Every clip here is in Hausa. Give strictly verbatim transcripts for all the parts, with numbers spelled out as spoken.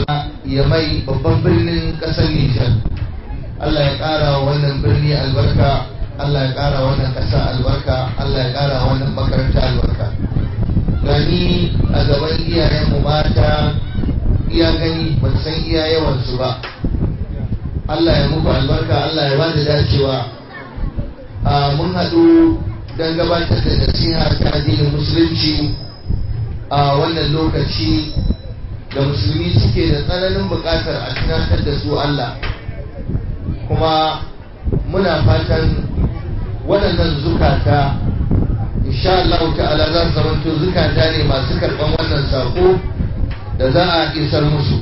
Yamai babban birnin ƙasar Nijar. Allah ya ƙara wa wannan birni albarka, Allah ya ƙara wannan ƙasa albarka, Allah ya ƙara wannan makaranta albarka. Gani a gaban iyayenmu mata iya gani ba san iya yawansu ba. Allah ya muku albarka, Allah ya bada dacewa. A mun haɗu don gabatar da nasiha ta addinin musulunci a wannan lokaci da musulmi suke da tsananin buƙatar a tunatar da su Allah, kuma muna fatan waɗannan zukata insha Allah ta'ala za su zamanto zukata ne masu karɓan wannan sako da za a isar musu.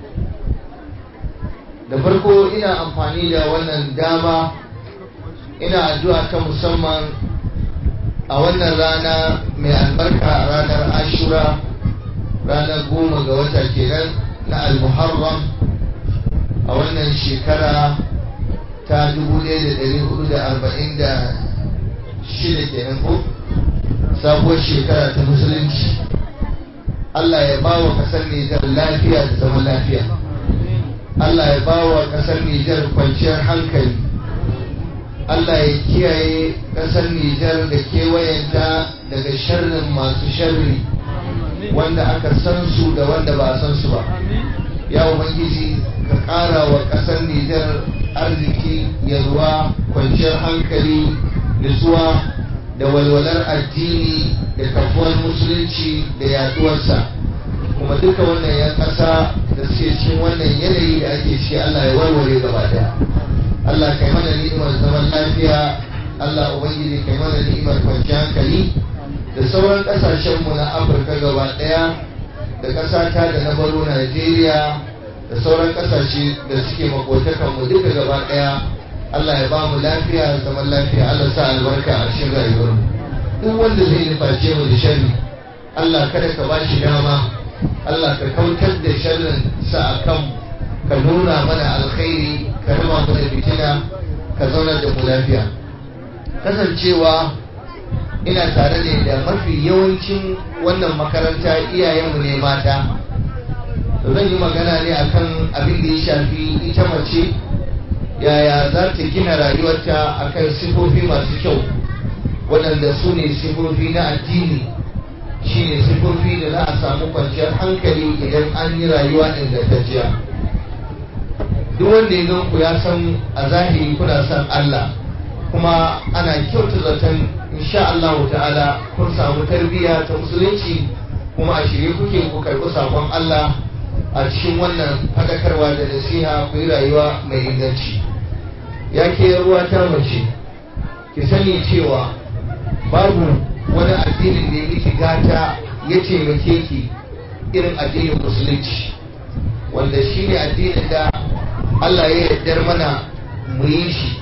Da farko ina amfani da wannan dama ina addu'a ta musamman a wannan rana mai albarka, ranar Ashura, ranar goma ga wata kenan na al-Muharram a wannan shekara ta dubu ɗaya da ɗari hudu da arba'in da shida kenan ko sabuwar shekara ta musulunci. Allah ya ba wa ƙasar Nijar lafiya da zaman lafiya, Allah ya ba wa ƙasar Nijar kwanciyar hankali, Allah ya kiyaye ƙasar Nijar da kewayenta daga sharrin masu sharri wanda aka san su da wanda ba a san su ba. Ya Ubangiji ka ƙara wa ƙasar Nijar arziki, yalwa, kwanciyar hankali, nutsuwa da walwalar addini da kafuwar musulunci da yaduwarsa. Kuma duka wannan yan ƙasa da suke cikin wannan yanayi da ake ciki Allah ya warware gaba daya. Allah kai mana ni'imar zaman lafiya, Allah Ubangiji kai mana ni'imar kwanciyar hankali da sauran ƙasashenmu na Afirka gaba daya, da ƙasata da na baro Najeriya da sauran ƙasashe da suke makotakanmu duka gaba daya. Allah ya ba mu lafiya, zaman lafiya, Allah sa albarka a cikin rayuwarmu. Duk wanda zai nuface mu da sharri, Allah kada ka ba shi dama, Allah ka kautar da sharrin sa a kanmu, ka nuna mana alkhairi, ka raba mu da fitina, ka zauna da mu lafiya. Kasancewa ina tare ne da mafi yawancin wannan makaranta iyayenmu ne mata, to zan yi magana ne akan abin da ya shafi ita mace, yaya za ta gina rayuwarta akan sifofi masu kyau waɗanda su ne sifofi na addini, shi ne sifofi da za a samu kwanciyar hankali idan an yi rayuwa ingantacciya. Duk wanda ya gan ku ya san a zahiri kuna son Allah, kuma ana kyauta zaton insha Allah ta'ala kun samu tarbiyya ta musulunci, kuma a shirye kuke ku karɓi sakon Allah a cikin wannan fadakarwa da nasiha, ku yi rayuwa mai inganci. Ya ke ruwa ta mace, ki sani cewa babu wani addinin da ya miki gata ya taimake ki irin addinin musulunci, wanda shi ne addinin da Allah ya yardar mana mu yi shi.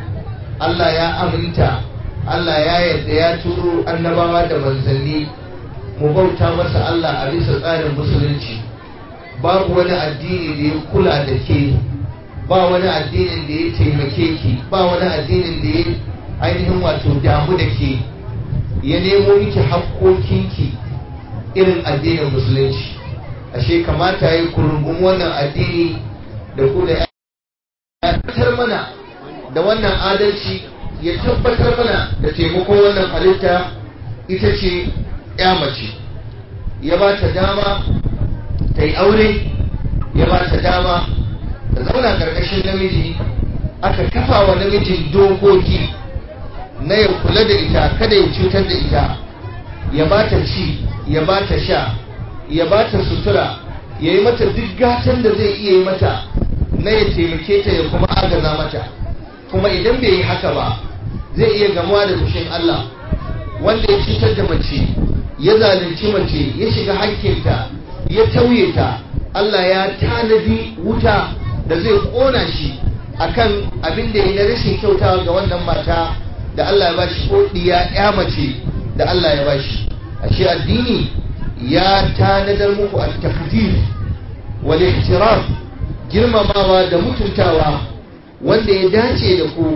Allah ya aminta, Allah ya yarda, ya turo annabawa da manzanni mu bauta masa Allah a bisa tsarin musulunci. Babu wani addini da ya kula da ke, ba wani addinin da ya taimake ki, ba wani addinin da ya ainihin wato damu da ke, ya nemo miki haƙƙoƙinki irin addinin musulunci. Ashe kamata ya yi kurungun wannan addini da ku da ya tabbatar mana da wannan adalci, ya tabbatar mana da taimakon wannan halitta ita ce ya mace. Ya ba ta dama ta yi aure, ya ba ta dama ta zauna ƙarƙashin namiji, aka kafa wa namijin dokoki na ya kula da ita, kada ya cutar da ita, ya ba ta ci, ya ba ta sha, ya ba ta sutura, ya yi mata duk gatan da zai iya yi mata na ya taimake ta ya kuma agaza mata. Kuma idan bai yi haka ba zai iya gamuwa da fushin Allah. Wanda ya cutar da mace, ya zalunci mace, ya shiga hakkinta, ya tauye ta, Allah ya tanadi wuta da zai kona shi akan abin da ya na rashin kyautawa ga wannan mata da Allah ya bashi, ko diya ya mace da Allah ya bashi. Ashe addini ya tanadar muku at-taqdir wal ihtiram, girmamawa da mutuntawa wanda ya dace da ku.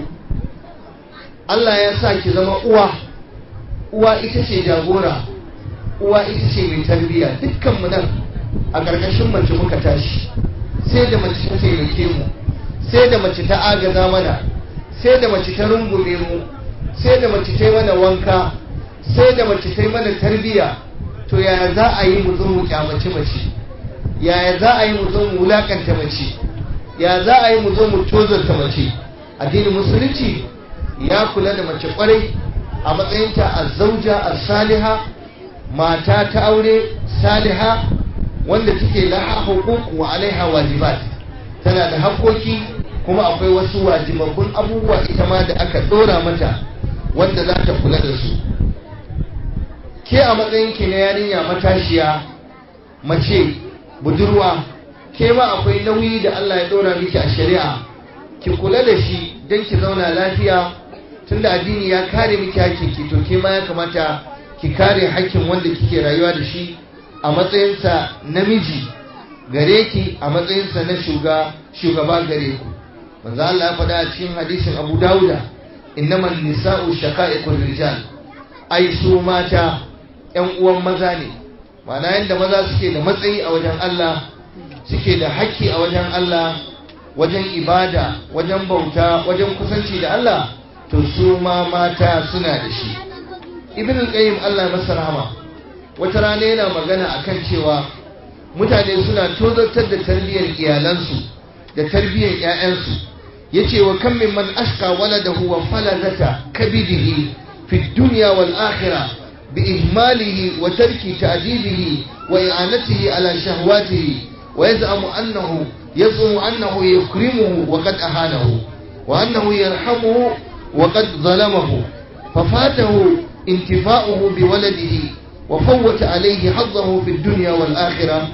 Allah ya sa ki zama uwa, uwa ita ce jagora, uwa ita ce mai tarbiyya. Dukkan mu nan a ƙarƙashin mace muka tashi, sai da mace ta taimake mu, sai da mace ta agaza mana, sai da mace ta rungume mu, sai da mace ta yi mana wanka, sai da mace ta yi mana tarbiyya. To yaya za a yi mu zo mu kyamaci mace? Yaya za a yi mu zo mu wulakanta mace? Ya za a yi mu zo mu tozarta mace? Addinin musulunci ya kula da mace kwarai a matsayinta azzauja as-saliha, mata ta aure saliha wanda take laha huquq wa alaiha wajibat, tana da haƙoƙi kuma akwai wasu wajibabbun abubuwa ita ma da aka dora mata wanda za ta kula da su. Ke a matsayinki na yarinya matashiya, mace budurwa, ke ma akwai nauyi da Allah ya dora miki a shari'a, ki kula da shi don ki zauna lafiya. Tunda addini ya kare miki hakkinki, to ke ma ya kamata ki kare hakkin wanda kike rayuwa da shi a matsayinsa namiji gare ki, a matsayinsa na shuga shugaba gare ku. Manzo Allah ya faɗa a cikin hadisin Abu Dawuda, innamal nisa'u shaqa'iqur rijal, ai su mata ƴan uwan maza ne. Ma'ana yanda maza suke da matsayi a wajen Allah, suke da haƙƙi a wajen Allah, wajen ibada, wajen bauta, wajen kusanci da Allah, to su ma mata suna da shi. Ibn al-Qayyim Allah masa rahama wata rana yana magana akan cewa mutane suna tozartar da tarbiyyar iyalansu da tarbiyyar ƴaƴansu. Yace wa kam min man ashqa waladahu wa falazata kabidihi fi dunya wal akhirah bi ihmalihi wa tarki ta'dibihi wa i'anatihi ala shahwatihi wa yaz'amu annahu yaz'umu annahu yukrimuhu wa qad ahanahu wa annahu yarhamuhu wa qad zalamahu fafatahu intifa'uhu bi waladihi wa fawwata alayhi haddahu fi dunya wal akhirah.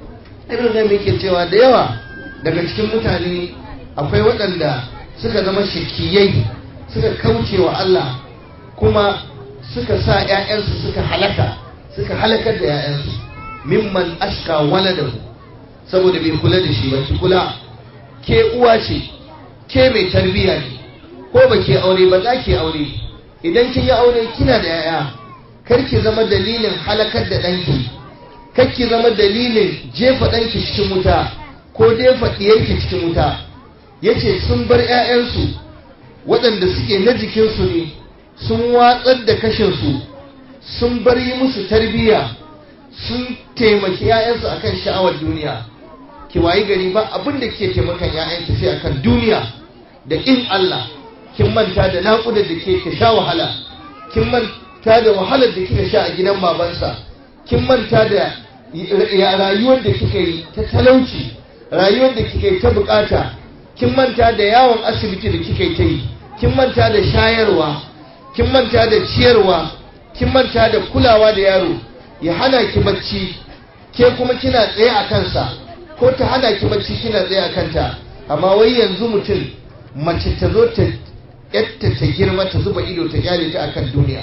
Ibn Qayyim yake cewa da yawa daga cikin mutane akwai waɗanda suka zama shakiyai, suka kauce wa Allah, kuma suka sa ƴaƴansu suka halaka, suka halakar da ƴaƴansu. Mimman ashka waladahu, saboda bai kula da shi ba. Ki kula, ke uwa ce, ke mai tarbiyya ne, ko ba ke aure ba za ki aure. Idan kin yi aure kina da ƴaƴa, kar ki zama dalilin halakar da ɗanki, kar ki zama dalilin jefa ɗanki cikin wuta ko jefa ɗiyarki cikin wuta. Yace sun bar ƴaƴansu waɗanda suke na jikinsu ne, sun watsar da kashinsu, sun bar yi musu tarbiyya, sun taimaki ƴaƴansu akan sha'awar duniya. Ki wayi gari ba abin da ke taimakan ƴaƴanki sai akan duniya da in Allah. Kin manta da naƙuda da ke ka sha wahala, kin manta da wahalar da kika sha a gidan babansa, kin manta da rayuwar da kika yi ta talauci, rayuwar da kika yi ta bukata, kin manta da yawon asibiti da kika yi ta yi, kin manta da shayarwa, kin manta da ciyarwa, kin manta da kulawa da yaro, ya hana ki bacci ke kuma kina tsaye a kansa, ko ta hana ki bacci kina tsaye a kanta. Amma wai yanzu mutum, mace ta zo ta yatta ta girma ta zuba ido ta kyale ta akan duniya.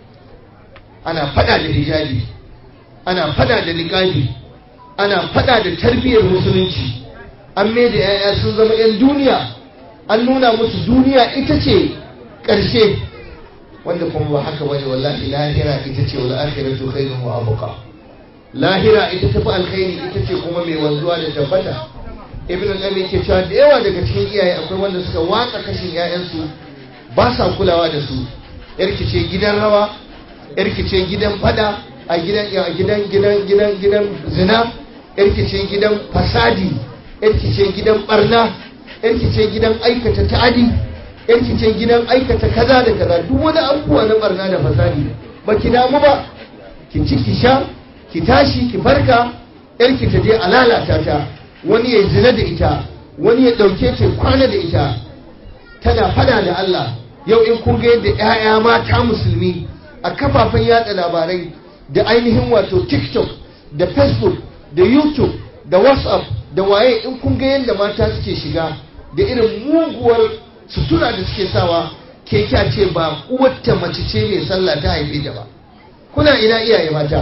Ana fada da hijabi, ana fada da niqabi, ana fada da tarbiyyar musulunci. An mai da yaya sun zama yan duniya, an nuna musu duniya ita ce ƙarshe, wanda kuma ba haka bane. Wallahi lahira ita ce, wal akhiratu khairun wa abqa. Lahira ita tafi alkhairi, ita ce kuma mai wanzuwa da tabbata. Ibn al-Qayyim yake cewa da yawa daga cikin iyaye akwai wanda suka watsa kashin ƴaƴansu, ba sa kulawa da su. Yarki ce gidan rawa, yarki ce gidan fada, a gidan a gidan gidan gidan gidan zina, yarki ce gidan fasadi, yarki ce gidan barna, yarki ce gidan aikata ta'adi, yarki ce gidan aikata kaza da kaza, duk wani abubuwa na barna da fasadi. Ba ki damu ba, ki ci ki sha, ki tashi ki farka, yarki ta je a lalata ta, wani ya zina da ita, wani ya ɗauke ta kwana da ita, tana fada da Allah. Yau in kun ga yadda ƴaƴa mata musulmi a kafafen yada labarai da ainihin wato TikTok da Facebook da YouTube da WhatsApp da waye, in kun ga yadda mata suke shiga da irin muguwar sutura da suke sawa, ke kya ce ba uwarta mace ce mai sallah ta haife ta ba. Kuna ina iyaye mata?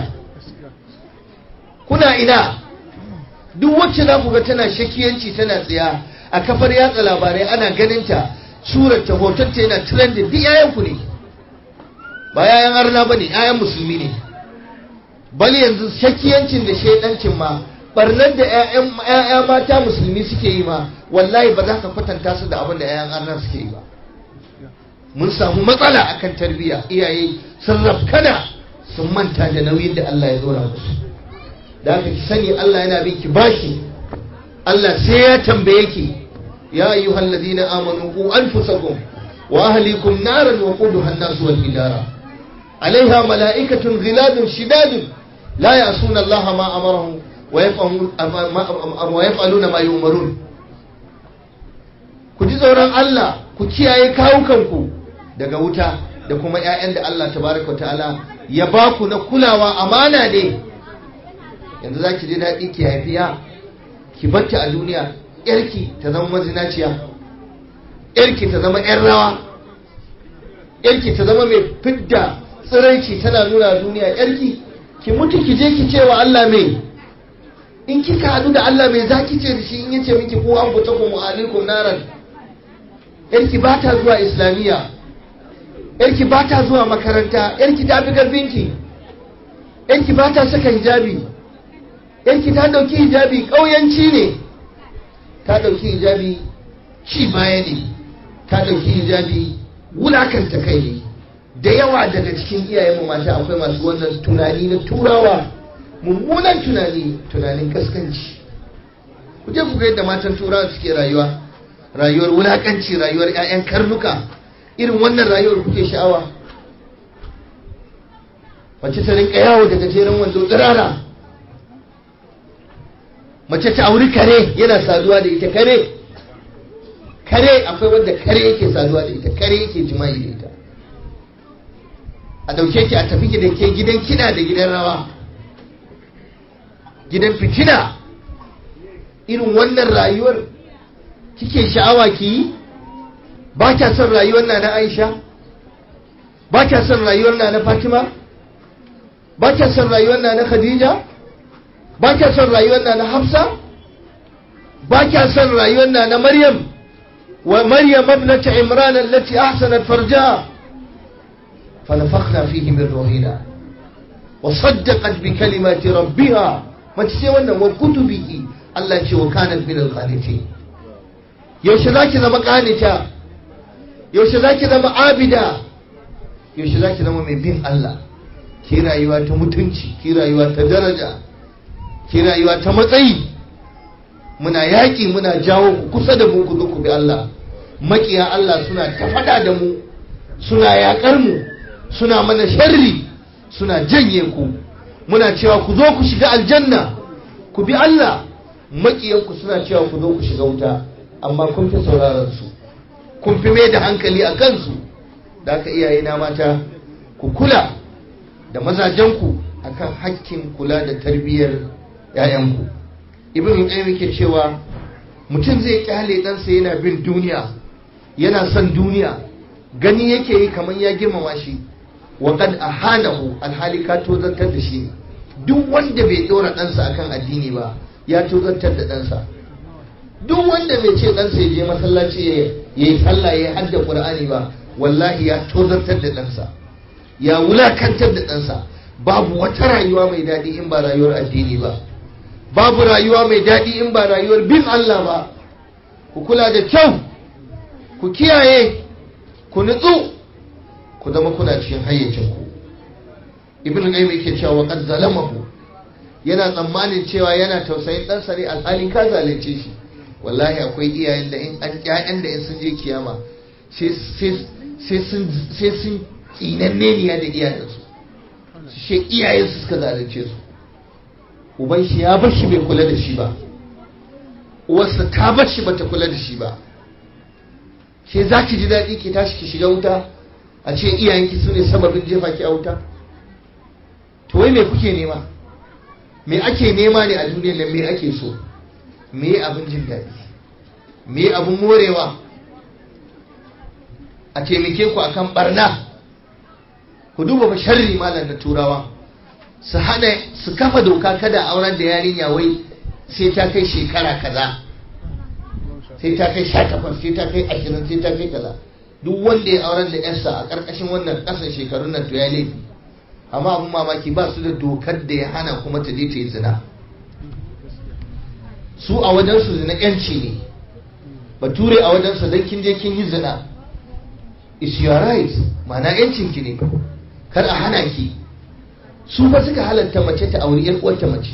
Kuna ina? Duk wacce za ku ga tana shakiyanci tana tsaya a kafar yatsa labarai, ana ganinta surar ta hotonta yana trending, duk yayan ku ne, ba yayan arna bane, yayan musulmi ne. Bal yanzu shakiyancin da shaidancin ma barnar da 'ya'ya mata musulmi suke yi ma wallahi ba za ka kwatanta su da abin da 'ya'yan arna suke yi ba. Mun samu matsala akan tarbiyya, iyaye sun rafkana sun manta da nauyin da Allah ya dora musu. Da haka ki sani Allah yana bin ki bashi, Allah sai ya tambaye ki. ya ayyuhal ladina amanu qu anfusakum wa ahlikum naran waquduha an-nas wal hijara alaiha mala'ikatun ghiladun shidadun la ya'suna Allah ma amarahum wa yaf'aluna ma yu'marun. Ku ji tsoron Allah, ku kiyaye kawukanku daga wuta da kuma ƴaƴan da Allah tabaraka ta'ala ya ba ku na kulawa, amana ne. Yanzu zaki ji daɗi ki haifiya ki barta a duniya, yarki ta zama mazinaciya, yarki ta zama ƴan rawa, yarki ta zama mai fidda tsiraici tana nuna duniya, yarki ki mutu ki je ki cewa Allah mai, in kika hadu da Allah mai zaki ce da shi in yace miki ko an buta ku alaikum naran. Yarki ba ta zuwa islamiyya, yarki ba ta zuwa makaranta, yarki ta fi karfinki, yarki ba ta saka hijabi, yarki ta dauki hijabi kauyanci ne, ta dauki hijabi ci baya ne, ta dauki hijabi wulakanta kai ne. Da yawa daga cikin iyayenmu mata akwai masu wannan tunani na turawa, mummunan tunani, tunanin kaskanci. Ku je ku ga yadda matan turawa suke rayuwa, rayuwar wulakanci, rayuwar 'ya'yan karnuka. Irin wannan rayuwar kuke sha'awa? Mace ta rinka yawo da gajeren wando tsirara, mace ta auri kare yana saduwa da ita. Kare kare akwai wanda kare yake saduwa da ita, kare yake jima'i da ita. A dauke ki a tafi ki da ke gidan kiɗa da gidan rawa, gidan fitina. Irin wannan rayuwar kike sha'awa ki yi? Ba kya son rayuwar na na Aisha? Ba kya son rayuwar na na Fatima? Ba kya son rayuwar na na Khadija? Ba kya son rayuwar na na Hafsa? Ba kya son rayuwar na na Maryam? Wa Maryam ibnat Imran allati ahsanat farjaha fa nafakhna fihi min ruhina wa saddaqat bi kalimati rabbiha. Mace ce wannan, wa kutubihi, Allah ce wa kanat min al-qanitin. Yaushe zaki zama qanita? Yaushe zaki zama abida? Yaushe zaki zama mai bin Allah? Ki rayuwa ta mutunci, ki rayuwa ta daraja, ki rayuwa ta matsayi. Muna yaƙi, muna jawo ku kusa da mu, ku zo ku bi Allah. Makiya Allah suna ta faɗa da mu, suna yaƙar mu, suna mana sharri, suna janye ku. Muna cewa ku zo ku shiga aljanna, ku bi Allah. Makiyanku suna cewa ku zo ku shiga wuta, amma kun fi sauraron su, kun fi mai da hankali a kansu. Da aka iyaye na mata, ku kula da mazajenku akan hakkin kula da tarbiyyar 'ya'yanku. Ibn Qayyim yake cewa mutum zai kyale ɗansa yana bin duniya, yana son duniya, gani yake yi kamar ya girmama shi, wa qad ahanahu, alhali ka tozantar da shi. Duk wanda bai ɗora ɗansa akan addini ba ya tozantar da ɗansa. Duk wanda bai ce ɗansa ya je masallaci ya yi sallah ya hadda Qur'ani ba, wallahi ya tozartar da ɗansa, ya wulakantar da ɗansa. Babu wata rayuwa mai daɗi in ba rayuwar addini ba, babu rayuwa mai daɗi in ba rayuwar bin Allah ba. Ku kula da kyau, ku kiyaye, ku nutsu, ku zama kuna cikin hayyacinku. Ibn Qayyim yake cewa qad zalamahu, yana tsammanin cewa yana tausayin ɗansa ne, alhali ka zalunce shi. Wallahi akwai iyayen da in an ƴaƴan da in sun je kiyama sai sun sai sun tsinanne niya da iyayensu, shi iyayensu suka zalunce su. Uban shi ya bar shi bai kula da shi ba, uwarsa ta bar shi bata kula da shi ba. Ke za ki ji daɗi ki tashi ki shiga wuta, a ce iyayenki su ne sababin jefa ki a wuta? To wai me kuke nema? Me ake nema ne a duniyar nan? Me ake so? Me abin jin daɗi? Me abin morewa? A taimake ku akan barna. Ku duba fa sharri malam na turawa, su hana, su kafa doka kada auren da yarinya wai sai ta kai shekara kaza, sai ta kai sha takwas, sai ta kai ashirin, sai ta kai kaza. Duk wanda ya auren da yarsa a ƙarƙashin wannan ƙasan shekarun nan to ya laifi. Amma abin mamaki ba su da dokar da ya hana kuma ta je ta yi zina. su a wajensu zina yanci ne, bature a wajensa don kin je kin yi zina is your right, ma'ana yancin ki ne, kar a hana ki. Su fa suka halatta mace ta auri yar uwarta mace,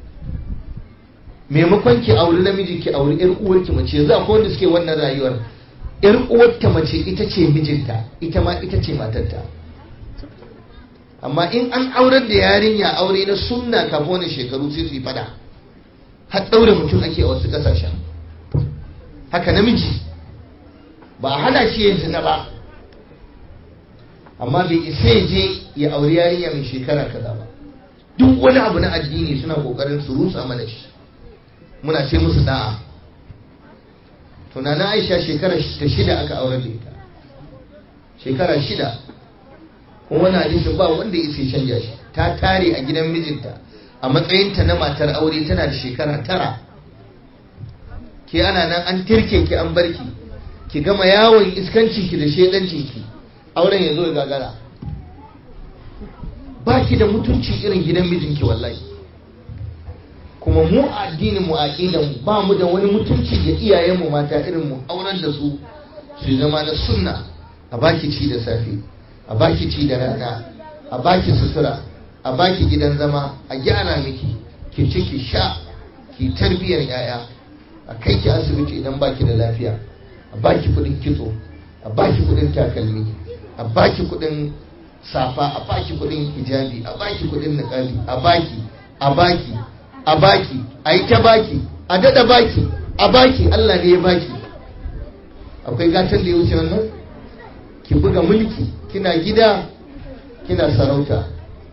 maimakon ki auri namiji ki auri yar uwarki mace. Yanzu akwai wanda suke wannan rayuwar, yar uwarta mace ita ce mijinta, ita ma ita ce matarta. Amma in an aurar da yarinya aure na sunna kafin wani shekaru sai su yi fada, har daure mutum ake a wasu kasashen. Haka namiji ba a hana shi yin zina ba, amma bai isa ya je ya auri yarinya mai shekara kaza ba. Duk wani abu na addini suna kokarin su rusa mana shi, muna ce musu da'a. Tunanin Aisha shekara ta shida aka aure da ita, shekara shida, kuma wani hadisin ba wanda ya sai canja shi. Ta tare a gidan mijinta a matsayinta na matar aure tana da shekara tara. Ke ana nan an tirke ki an barki ki gama yawon iskanci ki da shedanci ki, auren ya zo ya gagara. Ba ki da mutunci irin gidan mijinki wallahi. Kuma mu a addinin mu, aqidan mu, ba mu da wani mutunci ga iyayen mu mata irin mu auren da su su zama na sunna. A baki ci da safe, a baki ci da rana, a baki sutura, a baki gidan zama, a gyara miki, ki ci ki sha, ki tarbiyyar yaya, a kai ki asibiti idan baki da lafiya, a baki kudin kitso, a baki kudin takalmi, a baki kudin safa, a baki kudin hijabi, a baki kudin niqabi, a baki a baki a baki a yi ta baki, a dada baki, a baki. Allah ne ya baki. Akwai gatan da ya wuce wannan? Ki buga mulki, kina gida kina sarauta,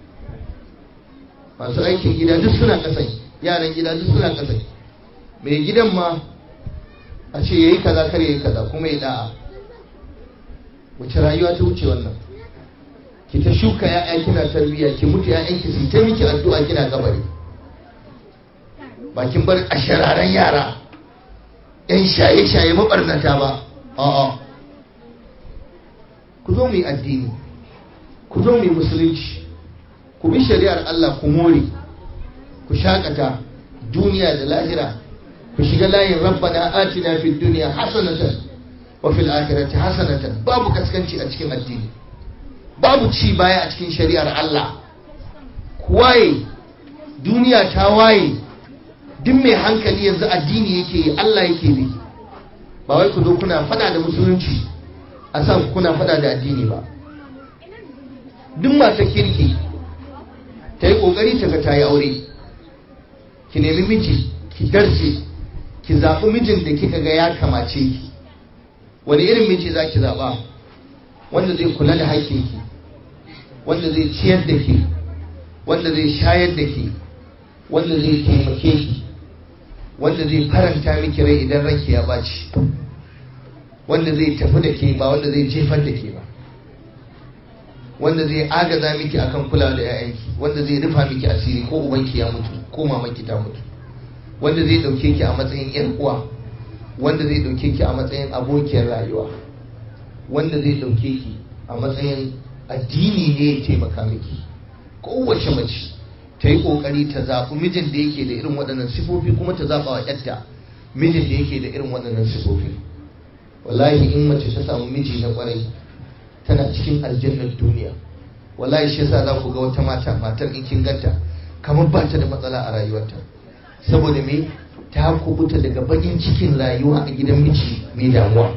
masu aikin gida duk suna kasan, yaran gida duk suna kasan, mai gidan ma a ce yayi kaza kar yayi kaza kuma ya da'a. Wace rayuwa ta wuce wannan? Ki ta shuka ya'ya kina tarbiyya, ki mutu ya'yanki su ta miki addu'a kina kabari. Bakin bar a shararan yara yan shaye-shaye mabarnata ba. A'a, ku zo mu yi addini, ku zo mu yi musulunci, ku bi shari'ar Allah, ku more, ku shakata duniya da lahira, ku shiga layin rabbana atina fid dunya hasanatan wa fil akhirati hasanatan. Babu kaskanci a cikin addini, babu ci baya a cikin shari'ar Allah. Ku waye, duniya ta waye. Duk mai hankali yanzu addini yake yi, Allah yake bi. Ba wai ku zo kuna fada da musulunci a san kuna fada da addini ba. Duk mata kirki ta yi kokari ta ga ta yi aure, ki nemi miji, ki darje, ki zaɓi mijin da kika ga ya kamace ki. Wani irin miji za ki zaɓa? Wanda zai kula da haƙƙinki, wanda zai ciyar da ke, wanda zai shayar da ke, wanda zai taimake ki, wanda zai faranta miki rai idan ranki ya baci, wanda zai tafi da ke ba wanda zai jefar da ke ba, wanda zai agaza miki akan kula da 'ya'yanki, wanda zai rufa miki asiri ko ubanki ya mutu ko mamanki ta mutu, wanda zai dauke ki a matsayin 'yar uwa, wanda zai dauke ki a matsayin abokiyar rayuwa, wanda zai dauke ki a matsayin addini ne ya taimaka miki. Kowace mace ta yi ƙoƙari ta zaɓi mijin da yake da irin waɗannan sifofi, kuma ta zaɓa wa ƴarta mijin da yake da irin waɗannan sifofi. Wallahi in mace ta samu miji na ƙwarai tana cikin aljannar duniya. Wallahi shi yasa za ku ga wata mata matar in kin ganta kamar ba ta da matsala a rayuwarta, saboda me, ta kubuta daga bakin cikin rayuwa a gidan miji mai damuwa.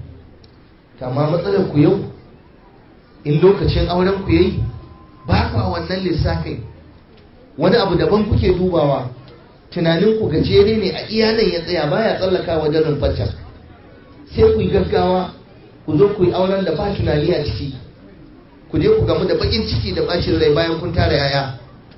Kama matsalar ku yau, in lokacin auren ku yayi ba ka wannan lissafin, wani abu daban kuke dubawa, tunanin ku gajere ne, a iyanan ya tsaya baya tsallaka wajen rumfacin. Sai ku yi gaggawa ku zo ku yi auren da ba tunani a ciki, ku je ku gamu da bakin ciki da bacin rai bayan kun tara yaya.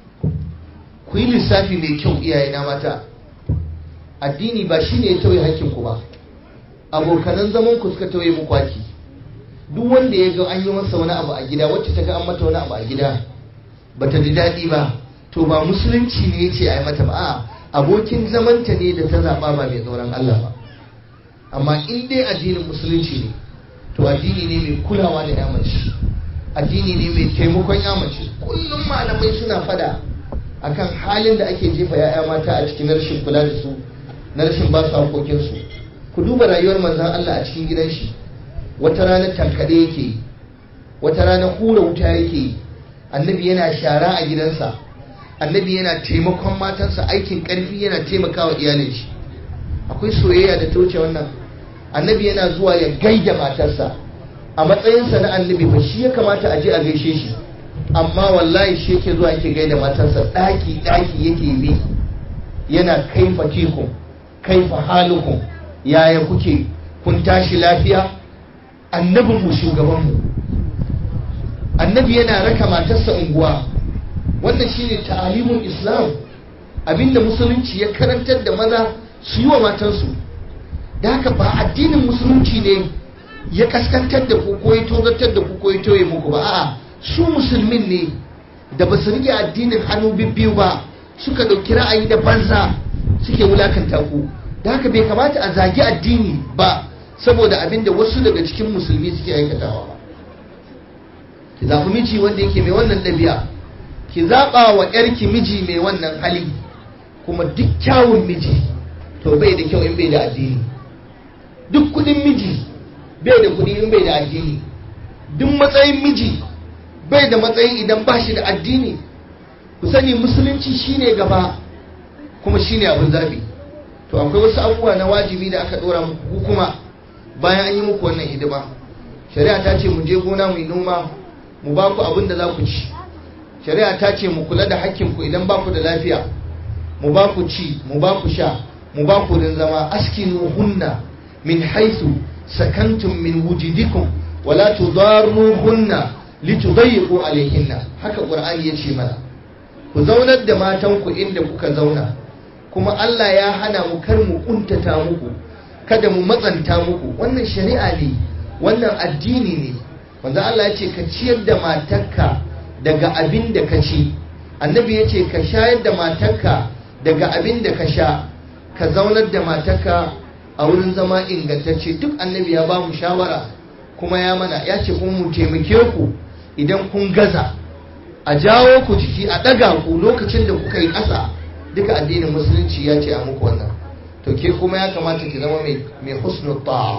Ku yi lissafi mai kyau iyaye na mata. Addini ba shine ya tauye hakkin ku ba, abokanan zaman ku suka tauye muku haki. Duk wanda ya ga an yi masa wani abu a gida, wacce ta ga an mata wani abu a gida bata ji daɗi ba, to ba musulunci ne ya ce a yi mata ba, a abokin zamanta ne da ta zaɓa ba mai tsoron Allah ba. Amma in dai addinin musulunci ne, to addini ne mai kulawa da ya mace, addini ne mai taimakon ya mace. Kullum malamai suna fada akan halin da ake jefa ya'ya mata a cikin rashin kula da su na rashin ba su haƙoƙinsu. Ku duba rayuwar manzon Allah a cikin gidan shi, wata rana tankaɗe yake, wata rana hura wuta yake, annabi yana shara a gidansa, annabi yana taimakon matansa aikin ƙarfi, yana taimakawa iyalin shi. Akwai soyayya da ta wuce wannan? Annabi yana zuwa ya gaida matarsa a matsayinsa na annabi, ba shi ya kamata a je a gaishe shi, amma wallahi shi yake zuwa yake gaida matarsa, ɗaki ɗaki yake bi, yana kaifa tikum kaifa halukum, yaya kuke, kun tashi lafiya? Annabin mu shugaban mu, annabi yana raka matarsa unguwa. Wannan shine ta'alimul islam, abinda musulunci ya karantar da maza su yi wa matansu. Da haka ba addinin musulunci ne ya kaskantar da ku ko ya tozartar da ku ko ya toye muku ba, a'a su musulmin ne da ba su rike addinin hannu bibbiyu ba, suka ɗauki ra'ayi da banza suke wulakanta ku. Da haka bai kamata a zagi addini ba saboda abinda wasu daga cikin musulmi suke aikatawa ba. Ki zaɓi miji wanda yake mai wannan ɗabi'a, ki zaɓa wa ƴarki miji mai wannan hali. Kuma duk kyawun miji to bai da kyau in bai da addini, duk kuɗin miji bai da kuɗi in bai da addini, duk matsayin miji bai da matsayi idan ba shi da addini. Ku sani musulunci shine gaba kuma shine abin zaɓi. To akwai wasu abubuwa na wajibi da aka ɗora muku kuma bayan an yi muku wannan hidima. Shari'a ta ce mu je gona mu yi noma, mu ba ku abin da za ku ci. Shari'a ta ce mu kula da hakkinku idan ba ku da lafiya, mu ba ku ci, mu ba ku sha, mu ba ku rin zama. Askinu hunna min haythu sakantum min wujidikum wala tudarruhunna litudayyiqu alayhinna. Haka Qur'ani ya ce mana, ku zaunar da matanku inda kuka zauna, kuma Allah ya hana mu kar mu kuntata muku, kada mu matsanta muku. Wannan shari'a ne, wannan addini ne. Wanda Allah ya ce ka ciyar da matarka daga abin da ka ci, annabi ya ce ka shayar da matarka daga abin da ka sha, ka zaunar da matarka a wurin zama ingantacce. Duk annabi ya ba mu shawara kuma ya mana, ya ce kuma mu taimake ku idan kun gaza, a jawo ku jiki, a ɗaga ku lokacin da kuka yi ƙasa. Duka addinin musulunci ya ce a muku wannan. To ke kuma ya kamata ki zama mai husnul ta'a.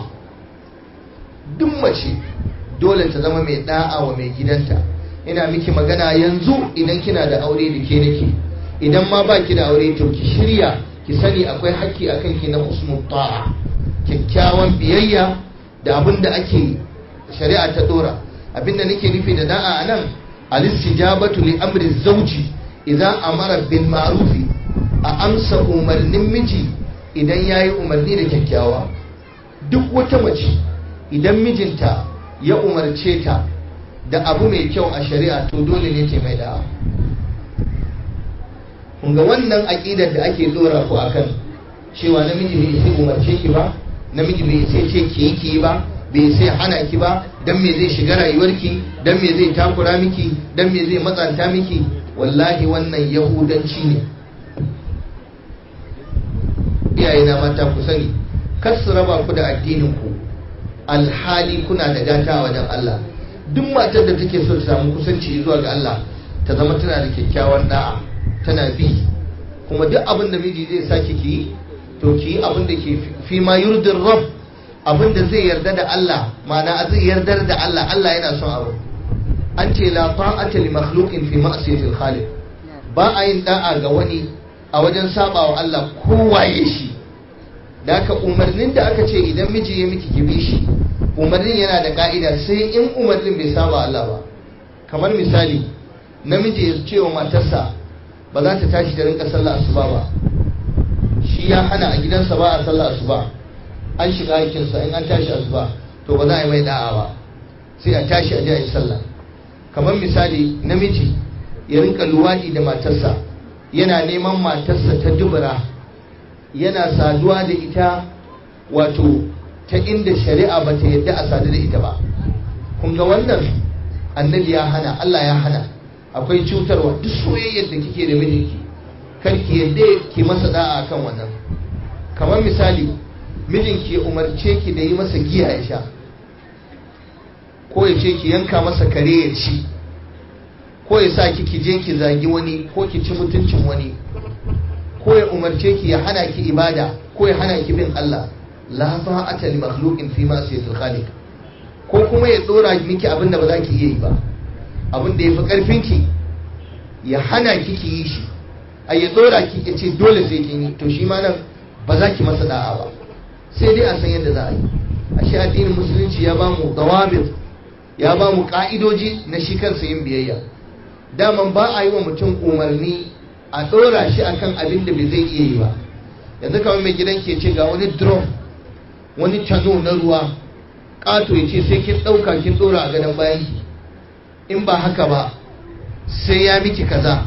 Duk mace dole ta zama mai da'a wa mai gidanta. Ina miki magana yanzu idan kina da aure da ke nake, idan ma ba ki da aure to ki shirya, ki sani akwai haƙƙi akan ki na husnul ta'a, kyakkyawan biyayya da abin da ake shari'a ta dora. Abin da nake nufi da da'a anan, al-istijabatu li amri zawji idan amara bil ma'rufi, a amsa umarnin miji idan yayi umarni da kyakkyawa. Duk wata mace idan mijinta ya umarce ta da abu mai kyau a shari'a to dole ne ta mai da'a. kun ga wannan aqidar da ake dora ku akan cewa namiji bai sai umarce ki ba, namiji bai sai ce ki yi ki ba, bai sai hana ki ba, dan me zai shiga rayuwarki, dan me zai takura miki, dan me zai matsanta miki. Wallahi wannan yahudanci ne. Iyayena mata ku sani, kar su raba ku da addinin ku alhali kuna da gata wajen Allah. Duk matar da take so ta samu kusanci zuwa ga Allah, ta zama tana da kyakkyawan da'a, tana bi, kuma duk abin da miji zai saki ki yi to ki yi abin da ke fi ma yurdir rabb, abin da zai yarda da Allah, ma'ana zai yardar da Allah. Allah yana son abu. An ce la ta'ata li makhluqin fi ma'siyatil khaliq, ba a yin da'a ga wani a wajen sabawa Allah kowaye shi. Da haka umarnin da aka ce idan miji ya miki ki bi shi, umarnin yana da ka'ida, sai in umarnin bai saba Allah ba. Kamar misali, namiji ya ce wa matarsa ba za ta tashi da rinka sallah asuba ba, shi ya hana a gidansa ba a sallah asuba, an shiga aikinsa in an tashi asuba to ba za a yi mai da'a ba, sai a tashi a je a yi sallah. Kamar misali, namiji ya rinka luwadi da matarsa, yana neman matarsa ta dubura, yana saduwa da ita wato ta inda shari'a ba ta yadda a sadu da ita ba. Kun ga wannan annabi ya hana, Allah ya hana. Akwai cutarwa. Duk soyayyar da kike da mijinki, kar ki yadda ki masa da'a kan wannan. Kamar misali, mijinki ya umarce ki da yi masa giya ya sha, ko ya ce ki yanka masa kare ya ci, ko ya sa ki ki je ki zagi wani ko ki ci mutuncin wani, ko ya umarce ki ya hana ki ibada ko ya hana ki bin Allah. La ta'ata li makhluqin fi ma'siyatil khaliq. Ko kuma ya dora miki abin da ba za ki iya yi ba, abin da yafi karfin ki ya hana ki ki yi shi, ai ya dora ki ya ce dole sai kin yi, to shi ma nan ba za ki masa da'a ba, sai dai a san yadda za a yi. Ashe addinin musulunci ya ba mu dawabit, ya ba mu ka'idoji na shi kansa yin biyayya. Daman ba a yi wa mutum umarni a dora shi akan abin da bai zai iya yi ba. Yanzu kamar mai gidan ke ce ga wani drum, wani cano na ruwa ƙato, ya ce sai kin ɗauka kin ɗora a gadon bayan ki, in ba haka ba sai ya miki kaza,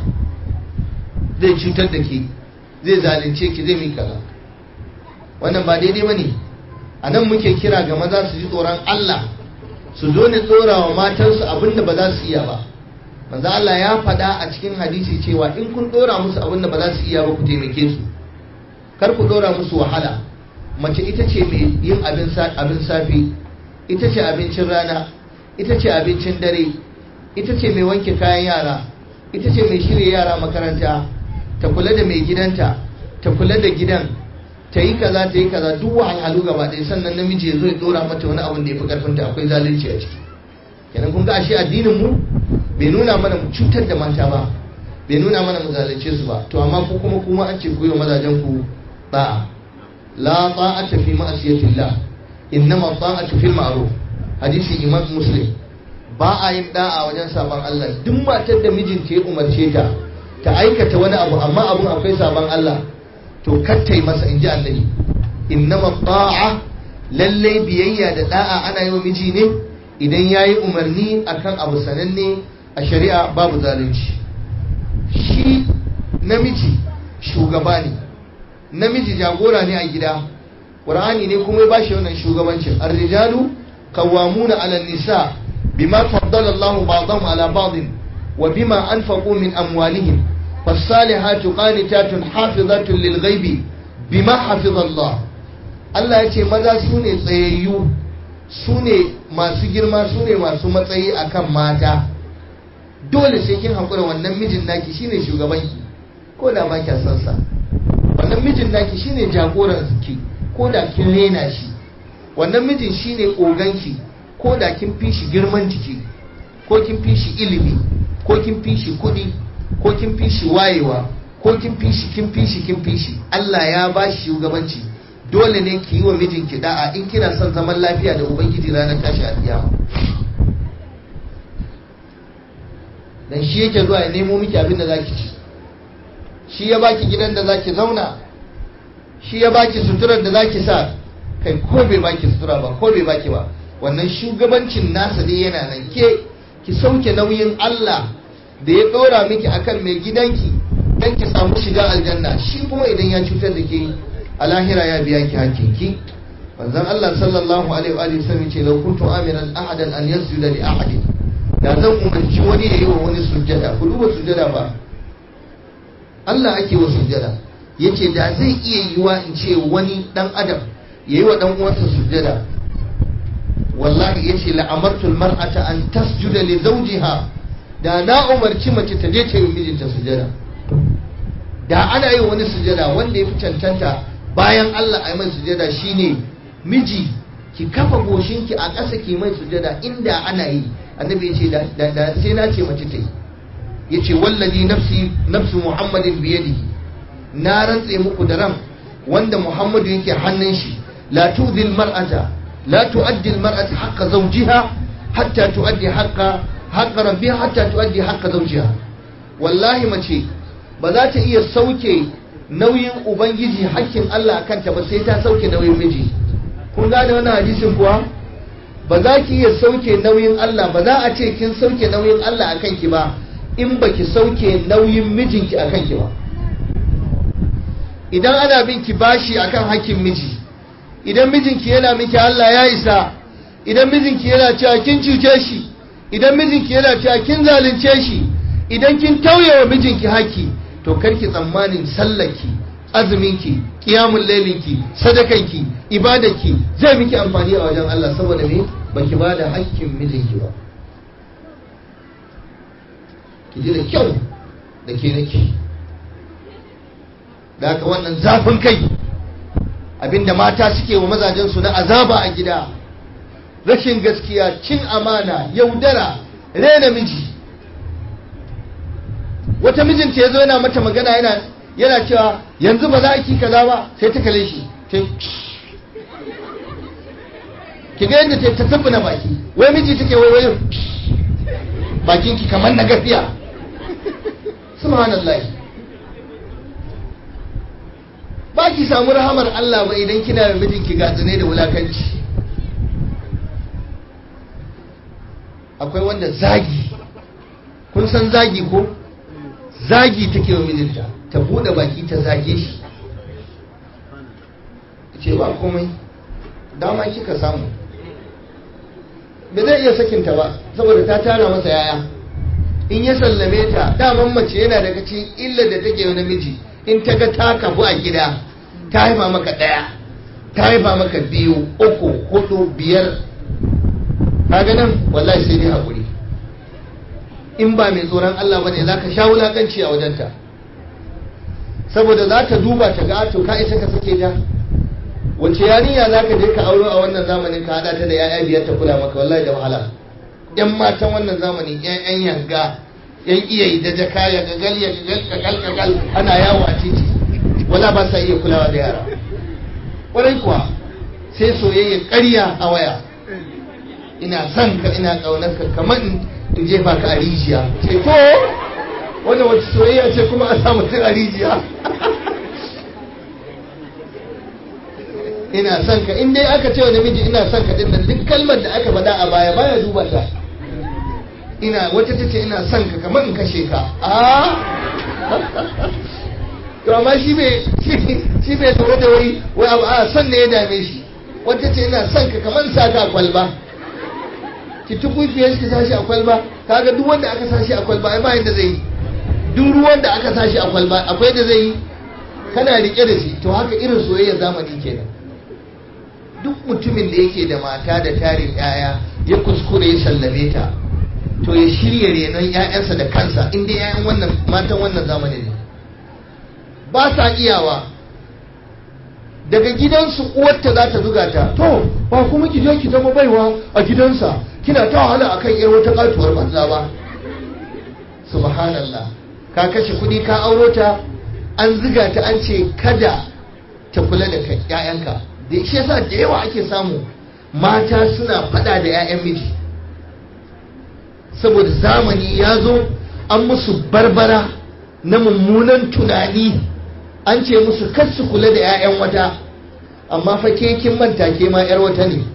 zai cutar da ke, zai zalunce ki, zai miki kaza. Wannan ba daidai ba ne. A nan muke kira ga maza su ji tsoron Allah, su zo ne tsora wa matansu abin da ba za su iya ba. Manzo Allah ya faɗa a cikin hadisi cewa in kun ɗora musu abin da ba za su iya ba, ku taimake su, kar ku ɗora musu wahala. Mace ita ce mai yin abin safe, ita ce abincin rana, ita ce abincin dare, ita ce mai wanke kayan yara, ita ce mai shirya yara makaranta, ta kula da mai gidanta, ta kula da gidan, ta yi kaza ta yi kaza, duk wahalhalu gaba ɗaya. Sannan namiji ya zo ya dora mata wani abin da ya fi karfinta, akwai zalunci a ciki. Kenan kun ga ashe addinin mu bai nuna mana mu cutar da mata ba, bai nuna mana mu zalunce su ba. To amma ko kuma kuma an ce ku yi wa mazajen ku da'a. La ta'ata fi ma'siyatillah, innama ta'atu fil ma'ruf. Hadisi Imam Muslim. Ba a yin da'a wajen saban Allah. Duk matar da mijinta ya umarce ta ta aikata wani abu amma abun akwai saban Allah, to kattai masa, inji Annabi. Innama ta'a, lalle biyayya da da'a ana yi wa miji ne idan yayi umarni akan abu sananne a shari'a, babu zalunci. Shi namiji shugaba ne, namiji jagora ne a gida. Qur'ani ne kuma ya bashi wannan shugabancin. Ar-rijalu qawwamuna 'ala an-nisa bima faddala Allahu ba'dahum 'ala ba'din wa bima anfaqu min amwalihim. Fas-salihatu qanitatun hafizatun lil-ghaibi bima hafiza Allah. Allah ya ce maza su ne tsayayyu, su ne masu girma, su ne masu matsayi akan mata. Dole sai kin haƙura, wannan mijin naki shine shugabanki ko da ba kya san sa. Wannan mijin naki shine jagoran ki ko da kin rena shi. Wannan mijin shine oganki ko da kin fi shi girman jiki, ko kin fi shi ilimi, ko kin fi shi kuɗi, ko kin fi shi wayewa, ko kin fi shi kin fi shi kin fi shi. Allah ya ba shi shugabanci. Dole ne ki yi wa mijinki da'a in kina son zaman lafiya da ubangiji ranar tashi alƙiyama. Dan shi yake zuwa ya nemo miki abin da zaki ci, shi ya baki gidan da zaki zauna, shi ya baki suturar da zaki sa. Kai ko bai baki sutura ba, ko bai baki ba, wannan shugabancin nasa dai yana nan. Ke ki sauke nauyin Allah da ya ɗora miki akan mai gidanki dan ki samu shiga aljanna. Shi kuma idan ya cutar da ke a lahira ya biya ki hakkinki. Manzon Allah sallallahu alaihi wa sallam ce, law kuntu amiran ahadan an yasjuda li ahadin, da zan umarci wani ya yi wa wani sujjada. Ku duba sujjada ba, Allah ake wa sujjada. Yace da zai iya yiwa in ce wani dan adam yayi wa dan uwansa sujjada, wallahi yace la amartul mar'ata an tasjuda li zawjiha, da na umarci mace ta je ta yi mijinta sujjada. Da ana yi wani sujjada, wanda ya fi cancanta bayan Allah a yi mai sujjada shine miji. Ki kafa goshinki a ƙasa ki mai sujjada inda ana yi. Annabi ya ce da sai na ce mace ta yi. Ya ce wallazi nafsi nafsu Muhammadin biyadihi, na rantse muku da ran wanda Muhammadu yake hannun shi. La tu'dhi al-mar'ata la tu'addi al-mar'atu haqqa zawjiha hatta tu'addi haqqa haqqa rabbiha hatta tu'addi haqqa zawjiha. Wallahi mace ba za ta iya sauke nauyin ubangiji, hakkin Allah akan ta ba sai ta sauke nauyin miji. Kun gane wannan hadisin kuwa? Ba za ki iya sauke nauyin Allah, ba za a ce kin sauke nauyin Allah akan ki ba in baki sauke nauyin mijinki akan ki ba. Idan ana bin ki bashi akan hakkin miji, idan mijinki yana miki Allah ya isa, idan mijinki yana cewa kin cuce shi, idan mijinki yana cewa kin zalunce shi, idan kin tauye wa mijinki haƙƙi, to karki tsammanin sallarki, azuminki, qiyamul lailinki, sadakanki, ibadarki zai miki amfani a wajen Allah. Saboda me? Baki bada haƙƙin mijinki ba. Ki ji da kyau da ke nake. Da haka wannan zafin kai abinda mata suke wa mazajensu na azaba a gida, rashin gaskiya, cin amana, yaudara, rena miji. Wata mijinta ya zo yana mata magana yana yana cewa yanzu ba za ki kaza ba, sai ta kalle shi ki ga yadda ta tabbana baki, wai miji take wai wai bakin ki kamar na gafiya. Subhanallah. Ba ki samu rahamar Allah ba idan kina da mijinki gatsune da wulakanci. Akwai wanda zagi, kun san zagi ko? Zagi take wa mijinta, ta bude baki ta zage shi, ce ba komai, dama kika samu. Ba zai iya sakinta ba saboda ta tara masa yaya. In ya sallame ta, daman mace yana daga cikin illar da take wa namiji, in ta ga ta kafu a gida, ta haifa maka ɗaya, ta haifa maka biyu, uku, hudu, biyar, kaga nan wallahi sai dai haƙuri. In ba mai tsoron Allah bane za ka sha wulakanci a wajenta, saboda za ta duba ta ga to ka isa ka sake ta. Wace yarinya za ka je ka auro a wannan zamanin ka hada ta da yaya biyar ta kula maka? Wallahi da wahala. Yan matan wannan zamanin yan yan yanga, yan iyayi da jaka ya gagal ya gagal kagal kagal ana yawo a titi, wala ba sa iya kulawa da yara. Kwarai kuwa sai soyayya ƙarya a waya, ina son ka ina ƙaunar ka kamar in jefa ka a rijiya. Ce to wannan wace soyayya ce kuma a sa mutum a rijiya? Ina son ka, in dai aka ce wa namiji ina son ka din nan, duk kalmar da aka faɗa a baya baya duba ta. Ina wata tace ina son ka kamar in kashe ka. Ah to amma shi bai shi bai lura da wai wai abu a son ne ya dame shi. Wata ce ina son ka kamar in sa ka a kwalba, ki tukufiyar ki sashi a kwalba. Kaga duk wanda aka sashi a kwalba ai ba yadda zai yi. Duk ruwan da aka sashi a kwalba akwai da zai yi, kana rike da shi. To haka irin soyayya zamani kenan. Duk mutumin da yake da mata da tarin yaya ya kuskure ya sallame ta, to ya shirya renon ƴaƴansa da kansa. In dai ƴaƴan wannan matan wannan zamani ne ba sa iyawa, daga gidansu uwarta za ta zuga ta, to ba kuma ki je ki zama baiwa a gidansa, kina ta wahala akan yar wata katuwar banza ba. Subhanallah. Ka kashe kuɗi ka auro ta, an ziga ta an ce kada ta kula da kai ƴaƴanka. Da shi yasa da yawa ake samu mata suna fada da ƴaƴan miji, saboda zamani ya zo an musu barbara na mummunan tunani, an ce musu kar su kula da ƴaƴan wata, amma fa ke kin manta ke ma ƴar wata ne.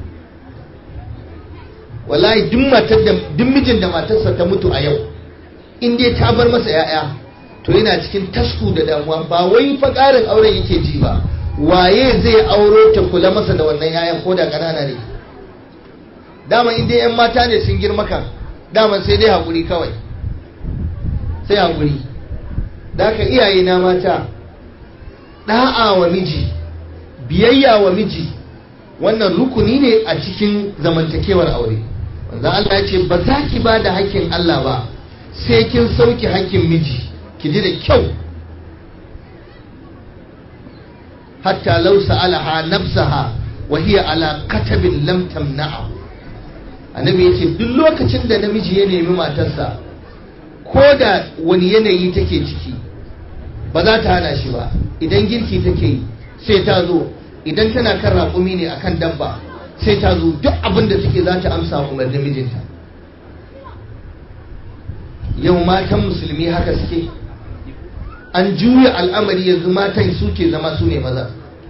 Wallahi duk matar da duk mijin da matarsa ta mutu a yau, in dai ta bar masa ƴaƴa, to yana cikin tasku da damuwa. Ba wai fa ƙarin auren yake ji ba, waye zai auro ta kula masa da wannan yayan ko da kanana ne? Dama in dai yan mata ne sun girma kan, dama sai dai hakuri kawai, sai hakuri. Da haka iyaye na mata, da'a wa miji, biyayya wa miji, wannan rukuni ne a cikin zamantakewar aure. Wanda Allah ya ce ba za ki ba da hakkin Allah ba sai kin sauki hakkin miji. Ki ji da kyau. hatta law sa'alaha nafsaha wa hiya ala katabin lam tamna'a. Annabi yace duk lokacin da namiji ya nemi matarsa, ko da wani yanayi take ciki, ba za ta hana shi ba. Idan girki take yi sai ta zo, idan tana kan raƙumi ne akan dabba sai ta zo, duk abin da take za ta amsa umarnin mijinta. Yau matan musulmi haka suke, an juya al'amari, yanzu matan suke zama su ne maza.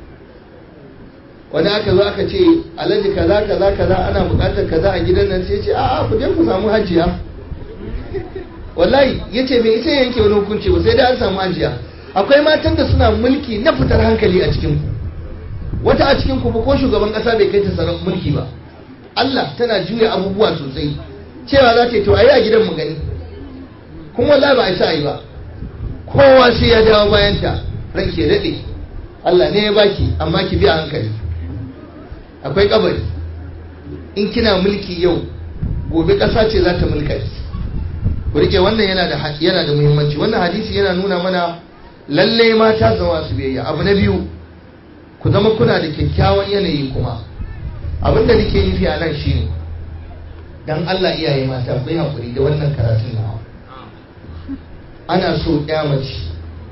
Wani aka zo aka ce alhaji kaza kaza kaza ana bukatar kaza a gidan nan, sai ce a'a ku je ku samu hajiya. Wallahi yace bai isa yanke wani hukunci ba, sai dai an samu hajiya. Akwai matan da suna mulki na fitar hankali a cikin ku, wata a cikin ku ko shugaban kasa bai kai ta sarar mulki ba. Allah tana juya abubuwa sosai, cewa za ta yi to ayi a gidan mu gani, kuma wallahi ba a isa yi ba. Kowa sai ya dawo bayanta, ranke daɗe, Allah ne ya baki, amma ki bi a hankali. Akwai kabari. In kina mulki yau, gobe ƙasa ce za ta mulka ki. Ku rike wannan, yana da yana da muhimmanci. Wannan hadisi yana nuna mana lalle mata zama su biyayya. Abu na biyu, ku zama kuna da kyakkyawan yanayi. Kuma abinda nake nufi a nan shine dan Allah iyaye mata ku yi hakuri da wannan karatun nawa. Ana so ya mace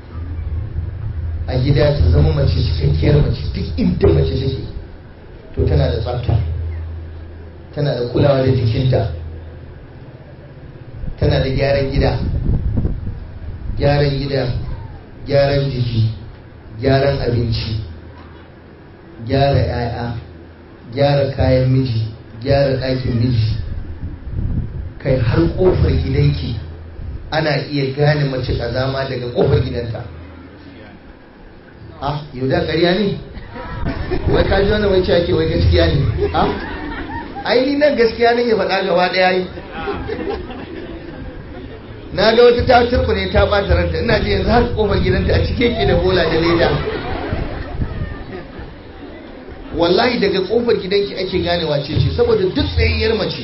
a gida ta zama mace cikakkiyar mace, duk inda mace take to tana da tsafta, tana da kulawa da jikinta, tana da gyaran gida, gyaran gida, gyaran jiki, gyaran abinci, gyara 'ya'ya, gyara kayan miji, gyara ɗakin miji, kai har ƙofar gidanki ana iya gane mace ƙazama daga ƙofar gidanta. Ah, yau da ƙarya ne? Wai ka ji wannan wai ce ake wai gaskiya ne? Ah, ai ni nan gaskiya ne ya faɗa gaba ɗaya yi. Na ga wata ta turbune ta ɓata ranta, ina ji yanzu haka ƙofar gidanta a cike ke da bola da leda. Wallahi daga ƙofar gidanki ake gane wace ce, saboda duk tsayayyar mace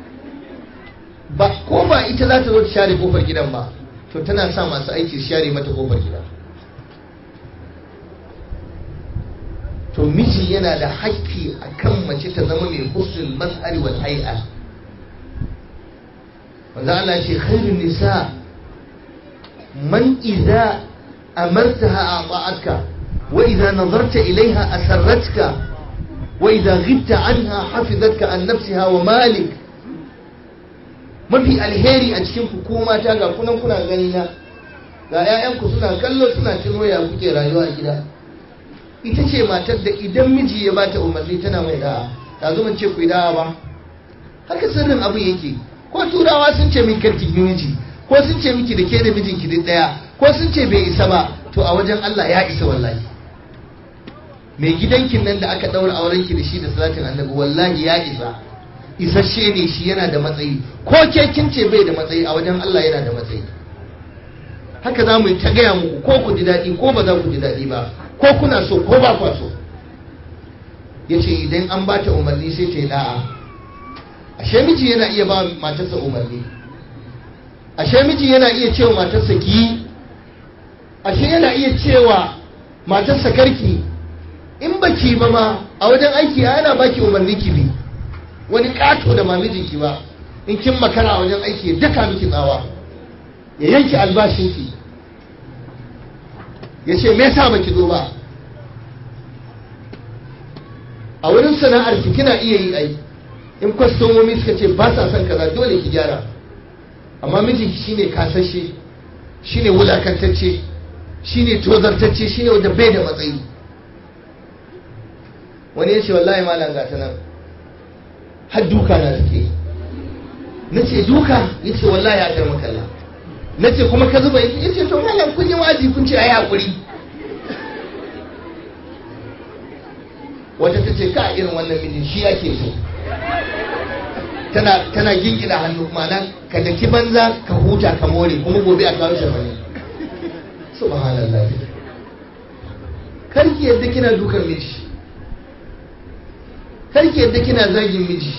ba ko ba ita za ta zo ta share ƙofar gidan ba, to tana sa masu aiki su share mata ƙofar gida. To miji yana da haƙƙi akan mace ta zama mai husnul mazhari wal hay'a. wanda Allah ce khairun nisa man idza amartaha ata'atka wa idza nazarta ilaiha asarratka wa idza ghibta anha hafizatka an nafsiha wa malik. Mafi alheri a cikin ku ko mata ga kunan kuna gani na, ga 'ya'yanku suna kallo suna tuno ya kuke rayuwa a gida. Ita ce matar da idan miji ya bata umarni tana mai da'a. Yanzu mun ce ku yi da'a ba, haka sirrin abu yake. Ko turawa sun ce min karki miji, ko sun ce miki da ke da mijinki duk daya, ko sun ce bai isa ba, to a wajen Allah ya isa wallahi. Mai gidankin nan da aka daura aurenki da shi da salatin annabi wallahi ya isa. Isasshe ne shi, yana da matsayi. Ko ke kin ce bai da matsayi, a wajen Allah yana da matsayi. Haka za mu yi ta gaya muku, ko ku ji daɗi ko ba za ku ji daɗi ba, ko kuna so ko ba kwa so. Ya ce idan an ba ta umarni sai ta yi da'a. Ashe miji yana iya ba matarsa umarni, ashe miji yana iya cewa matarsa ki, ashe yana iya cewa matarsa karki. In baki ba ma a wajen aiki ana baki umarni ki bi. Wani kato da mamijinki ba, in kin makara a wajen aiki ya daka miki tsawa, ya yanki albashinki, ya ce me yasa baki zo ba. A wurin sana'ar ki kina iya yi ai, in kwastomomi suka ce ba sa son kaza dole ki gyara. Amma mijinki shine kasashe, shine wulakantacce, shine tozartacce, shine wanda bai da matsayi. Wani ya ce wallahi malam ga ta nan har duka na take. Na ce duka? Ya ce wallahi ya karma kalla. Na ce kuma ka zuba? Ya ce to malam kun yi waji kun ce ai hakuri. Wata ta ce ka irin wannan mijin shi yake so. Tana tana gingina hannu, ma'ana ka daki banza ka huta ka more, kuma gobe a kawo shafani. Subhanallah. Karki yadda kina dukan miji, karki yadda kina zagin miji.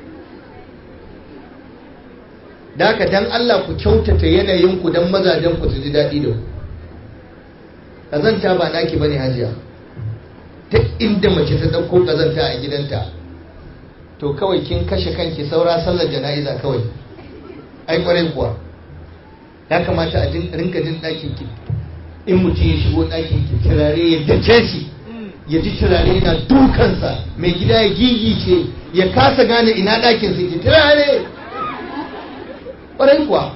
Da haka dan Allah ku kyautata yanayinku dan mazajen ku su ji daɗi da ku. Kazanta ba naki bane hajiya. Ta inda mace ta ɗauko kazanta a gidanta, to kawai kin kashe kanki, saura sallar jana'iza kawai. Ai kwarai kuwa ya kamata a rinka jin ɗakin ki, in mutum ya shigo ɗakin ki turare ya dace shi, ya ji turare yana dukansa, mai gida ya gigice ya kasa gane ina ɗakin su ki turare. Kwarai kuwa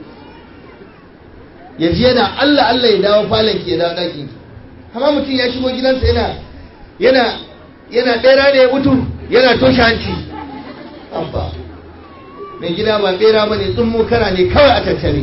ya ji yana Allah Allah ya dawo falon ki ya dawo ɗakin ki. Amma mutum ya shigo gidansa yana yana yana ɗera ne ya mutu yana toshe hanci. Abba mai gida ba ɓera ba ne, tsummo kara ne kawai a tattare.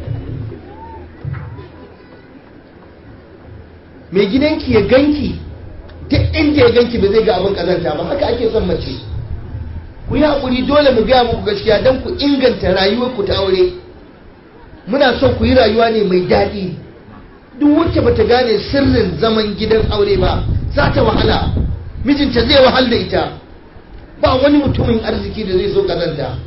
Mai gidanki ya ganki duk inda ya ganki ba zai ga abin kazanta ba. Haka ake son mace. Ku yi haƙuri, dole mu gaya muku gaskiya don ku inganta rayuwarku ta aure. Muna son ku yi rayuwa ne mai daɗi. Duk wacce bata gane sirrin zaman gidan aure ba za ta wahala, mijinta zai wahal da ita. Ba wani mutumin arziki da zai so kazanta.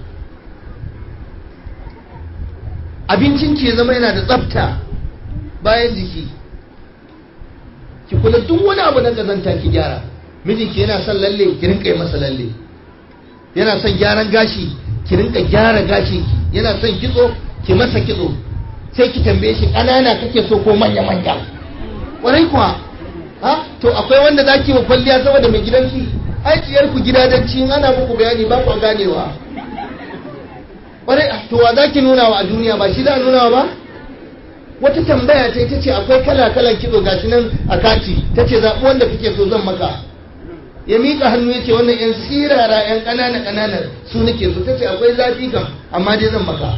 Abincinki ya zama yana da tsafta bayan jiki, ki kula duk wani abu na kazanta ki gyara. Mijinki yana son lalle ki rinka yi masa lalle, yana son gyaran gashi ki rinka gyara gashin ki, yana son kitso ki masa kitso. Sai ki tambaye shi ƙanana kake so ko manya manya. Kwarai kuwa ha to akwai wanda zaki wa kwalliya saboda mai gidanki, ai ciyar ku gidadanci in ana muku bayani ba ku ganewa. Kwarai to wa zaki nuna wa a duniya ba shi da nuna ba. Wata tambaya ce ta ce akwai kala kalan kitso gashi nan a kati, ta ce zaɓi wanda kake so zan maka. Ya miƙa hannu ya ce wannan yan sirara yan ƙanana ƙananan su nake so. Ta ce akwai zafi kam amma dai zan maka.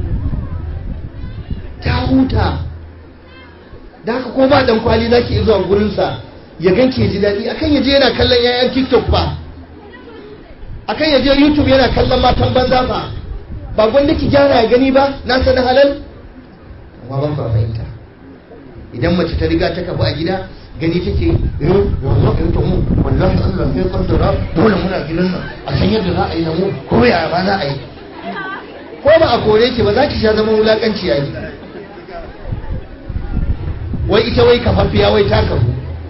Ta huta. Da haka ko ba dan kwali zaki iya zuwa gurinsa ya ganke ji daɗi akan ya je yana kallon yayan TikTok ba, akan ya je YouTube yana kallon matan banza ba. Ba gwanda ki gyara ya gani ba na sanin halal. Amma ban ba fahimta. Idan mace ta riga ta kafa a gida gani take eh yanzu in to mu wallahi Allah sai kaddara dole muna gidan nan a san yadda za a yi da mu ko ya ba za a yi. Ko ba a kore ki ba za ki sha zaman wulakanci yayi. Wai ita wai kafaffiya wai ta kafu.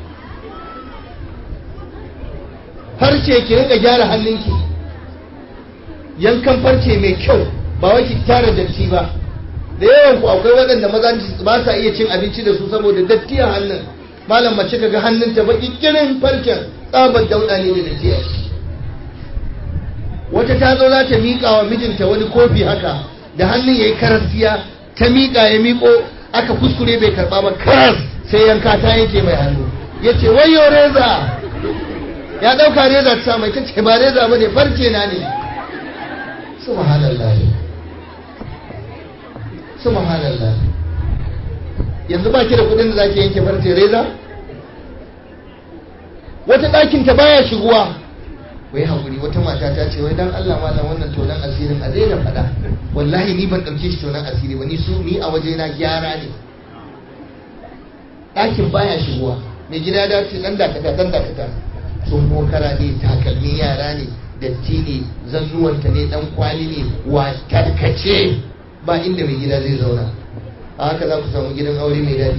Farce ki rinka gyara hannunki, yankan farce mai kyau ba wai ki tara datti ba. Da yawan ku akwai waɗanda maza ba sa iya cin abinci da su saboda datti a hannun. Malam mace kaga hannunta baki kirin farcen tsabar dauɗa ne da datti a ciki. Wata ta zo za ta miƙa wa mijinta wani kofi haka da hannun yayi karasiya, ta miƙa ya miƙo aka kuskure bai karɓa ba karas sai yanka ta yanke mai hannu. Yace wayo reza. Ya ɗauka reza ta mai, ta ce ba reza ba ne farce na ne. Subhanallah. Subhanallah. Yanzu ba ki da kudin da zaki yanke farce reza? Wata ɗakin ta baya shiguwa. Wai hakuri wata mata ta ce wai dan Allah malam wannan tonan asirin a daina faɗa. Wallahi ni ban ɗauke shi tonan asiri ba, ni su ni a waje na gyara ne. Ɗakin baya shiguwa. Mai gida da ce dan dakata dan dakata. Sun mokara ne, takalmin yara ne, datti ne, zannuwanta ne, dan kwali ne, wa tarkace ba inda mai gida zai zauna. A haka za ku samu gidan aure mai daɗi.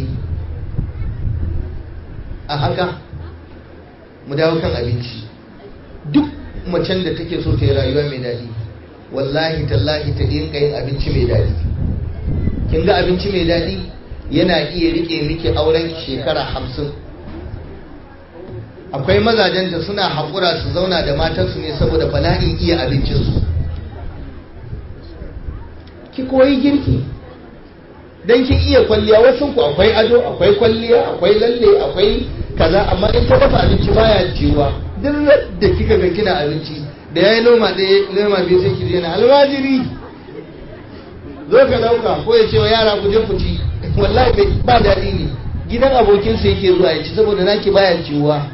A haka mu dawo kan abinci. Duk macen da take so ta yi rayuwa mai daɗi, wallahi tallahi ta dinka yin abinci mai daɗi. Kin ga abinci mai daɗi yana iya rike miki auren shekara hamsin. Akwai mazajen da suna haƙura su zauna da matansu ne saboda bala'in iya abincinsu. Ki koyi girki dan kin iya kwalliya. Wasu ku akwai ado, akwai kwalliya, akwai lalle, akwai kaza, amma in ta dafa abinci baya jiwa. Duk da kika ga kina abinci da yayi noma ɗaya noma biyu sai ki je na almajiri zo ka dauka, ko ya ce wa yara ku je ku ci. Wallahi ba daɗi ne. Gidan abokinsa yake zuwa ya ci saboda naki baya jiwa.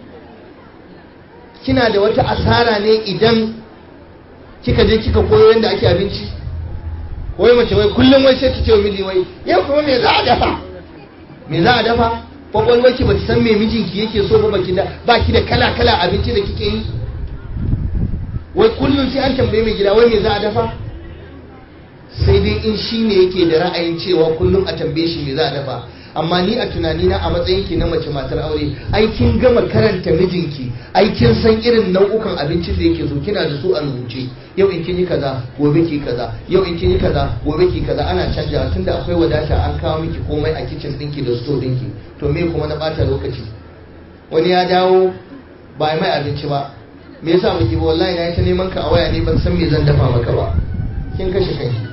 Kina da wata asara ne idan kika je kika koyo yadda ake abinci. Wai mace wai kullum wai sai ta ce wa miji wai yau kuma me za a dafa, me za a dafa. Kwakwalwarki ba ta san me mijinki yake so ba, baki da baki da kala kala abinci da kike yi. Wai kullum sai an tambaye mai gida wai me za a dafa. Sai dai in shi ne yake da ra'ayin cewa kullum a tambaye shi me za a dafa. Amma ni a tunanina a matsayinki na mace matar aure, ai kin gama karanta mijinki, ai kin san irin nau'ukan abincin da yake so, kina da su a rubuce. Yau in kin yi kaza gobe ki kaza, yau in kin yi kaza gobe ki kaza, ana canja tunda akwai wadata an kawo miki komai a kitchen dinki da store dinki. To me kuma na bata lokaci? Wani ya dawo ba mai abinci ba, me yasa baki ba? Wallahi na yi ta neman ka a waya ne ban san me zan dafa maka ba. Kin kashe kanki,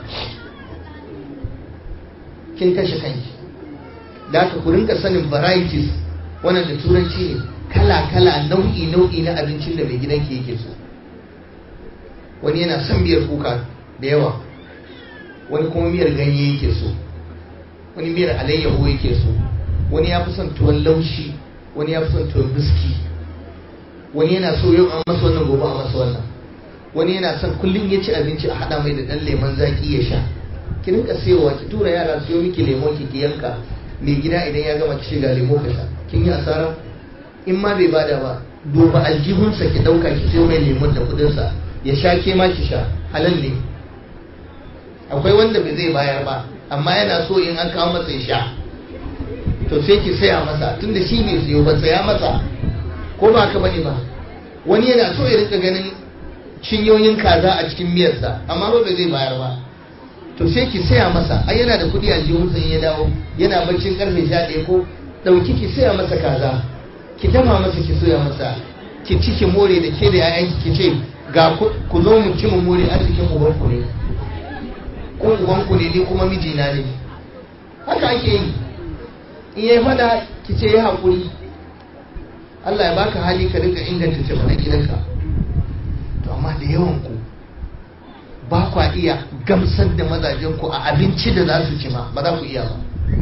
kin kashe kanki. Da haka ku rinka sanin varieties, wannan da turanci ne, kala-kala nau'i-nau'i na abincin da mai gidanki yake so. Wani yana son miyar kuka da yawa, wani kuma miyar ganye yake so, wani miyar alayyaho yake so, wani ya fi son tuwon laushi, wani ya fi son tuwon biski, wani yana so yau a masa wannan gobe a masa wannan, wani yana son kullum ya ci abinci a haɗa mai da ɗan lemon zaƙi ya sha. Ki rinka sayowa, ki tura yara su yi miki lemon ki yanka. Mai gida idan ya gama kishi ga lemo ka sha, kin yi asara. In ma bai bada ba, duba aljihunsa ki dauka ki sayo mai lemon da kudinsa ya sha, ke ma ki sha, halal ne. Akwai wanda bai zai bayar ba amma yana so in an kawo masa ya sha. to sai ki saya masa tunda shi bai siyo ba, saya masa. Ko ba ka bane ba, wani yana so ya rika ganin cinyoyin kaza a cikin miyarsa amma ba zai bayar ba, to sai ki saya masa. Ai yana da kuɗi a jihunsa in ya dawo yana baccin karfe sha ɗaya ko ɗauki ki saya masa kaza, ki dafa masa, ki soya masa, ki ci ki more da ke da yayanki, ki ce ga ku zo mu ci mu more, arzikin ubanku ne ko ubanku ne ni kuma mijina ne. Haka ake yi. In ya fada ki ce ya haƙuri, Allah ya baka hali ka rika inganta jama'a gidanka. To amma da yawan ku ba kwa iya gamsar da mazajen ku a abinci da za su ci ma, ba za ku iya ba.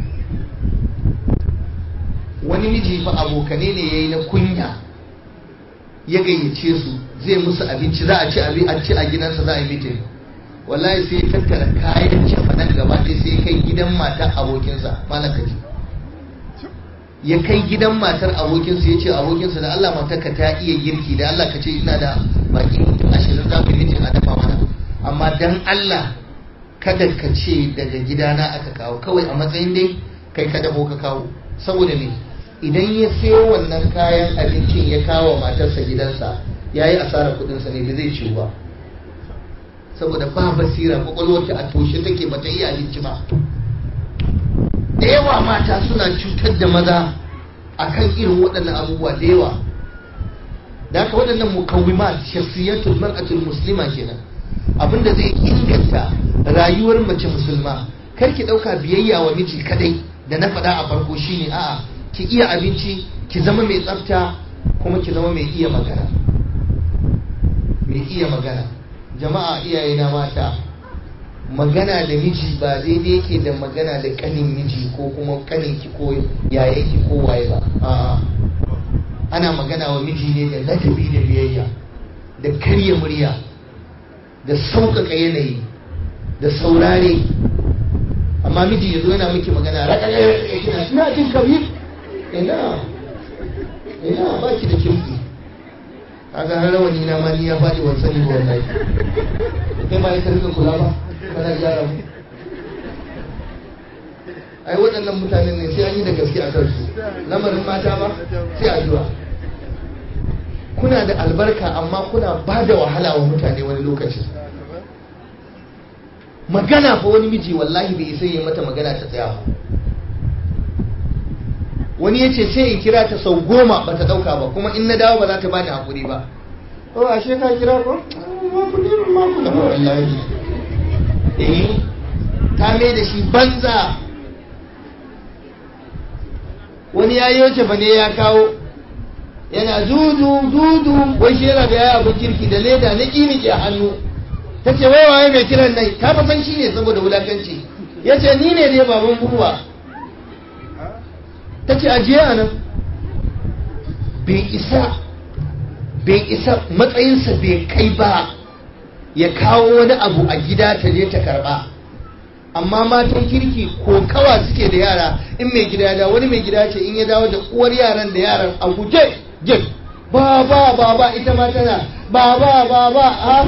Wani miji fa abokane ne yayi na kunya, ya gayyace su zai musu abinci, za a ci abinci a gidansa, za a yi mitin. Wallahi sai ya tattara kayan cefanen gaba ɗaya sai ya kai gidan matar abokinsa, malam kaji. Ya kai gidan matar abokinsa ya ce abokinsa da Allah matarka ta iya girki, da Allah ka ce ina da baki mutum ashirin za ku yi mitin a dafa mana, amma dan Allah kada ka ce daga gidana aka kawo, kawai a matsayin dai kai ka dafo ka kawo. Saboda me? Idan ya sayo wannan kayan abincin ya kawo matarsa gidansa, ya yi asarar kudinsa ne, da zai ciwo ba. Saboda ba basira, kwakwalwarta a toshe take, bata iya abinci ba. Da yawa mata suna cutar da maza akan irin waɗannan abubuwa da yawa. Da haka waɗannan mukawwimat shakhsiyatul mar'atul muslima kenan, abinda zai inganta rayuwar mace musulma. Kar ki ɗauka biyayya wa miji kadai da na faɗa a farko shine a'a, ki iya abinci, ki zama mai tsafta, kuma ki zama mai iya magana. Mai iya magana. Jama'a iyaye na mata, magana da miji ba daidai yake da magana da kanin miji ko kuma kaninki ko yayanki ko waye ba. A'a, ana magana wa miji ne da ladabi da biyayya, da karya murya, da sauƙaƙa yanayi, da saurare. Amma miji ya zo yana miki magana raƙaƙa kina ina jin kabir, ina ina ba ki da kimki. Kaga har rawani na ma ni ya faɗi ban sani ba wallahi. Kai ba ya rika kula ba, kana gyara mu. Ai waɗannan mutanen ne sai an yi da gaske a kansu. Lamarin mata ba sai addu'a. Kuna da albarka amma kuna ba da wahala wa mutane wani lokaci. Magana fa wani miji wallahi bai isa yi mata magana ta tsaya ba. Wani ya ce sai in kira ta sau goma ba ta ɗauka ba, kuma in na dawo ba za ta bani haƙuri ba. Oh, ashe ka kira ko? Ma kuɗi ma kuɗi wallahi. Eh, ta mai da shi banza. Wani ya yi wace bane ya kawo, yana dudu dudu, wai shi yana da ya abu kirki da leda na ƙinike a hannu. Ta ce wai waye mai kiran nai, ta fa san shi ne saboda wulakanci. Ya ce ni ne dai baban buwa. Ta ce ajiye a nan. Bai isa bai isa matsayinsa bai kai ba ya kawo wani abu a gida ta je ta karba. Amma matan kirki ko kawa suke da yara, in mai gida da wani mai gida ce in ya dawo da uwar yaran da yaran a guje jin ba ba ba ba ita ma tana ba ba ba ba a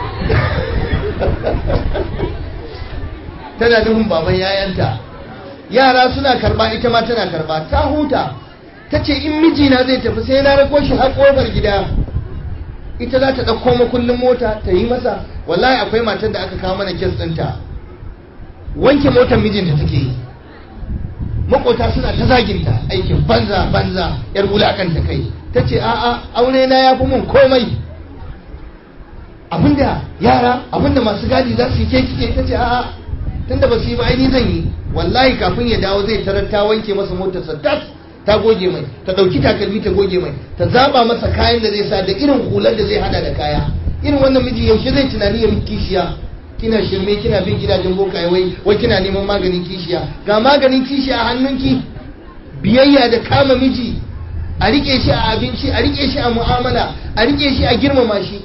tana nufin baban yayanta. Yara suna karba, ita ma tana karba, ta huta. Ta ce in mijina zai tafi sai na rako shi har kofar gida, ita za ta ɗauko makullin mota ta yi masa. Wallahi akwai matar da aka kawo mana kes ɗinta, wanke motar mijinta take yi. Makota suna ta zaginta, aikin banza banza, yar wulakanta kai. Ta ce a'a, aure na ya fi mun komai. Abinda yara, abinda masu gadi za su yi ke kike. Ta ce a'a, tunda ba su yi ba ai ni zan yi. Wallahi kafin ya dawo zai tarar ta wanke masa motarsa tas, ta goge mai, ta dauki takalmi ta goge mai, ta zaba masa kayan da zai sa da irin hular da zai hada da kaya. Irin wannan miji yaushe zai tunani ya miki kishiya? Kina shirme, kina bin gidajen bokaye, wai wai kina neman maganin kishiya. Ga maganin kishiya a hannunki. Biyayya da kama miji, a rike shi a abinci, a rike shi a mu'amala, a rike shi a girmama shi.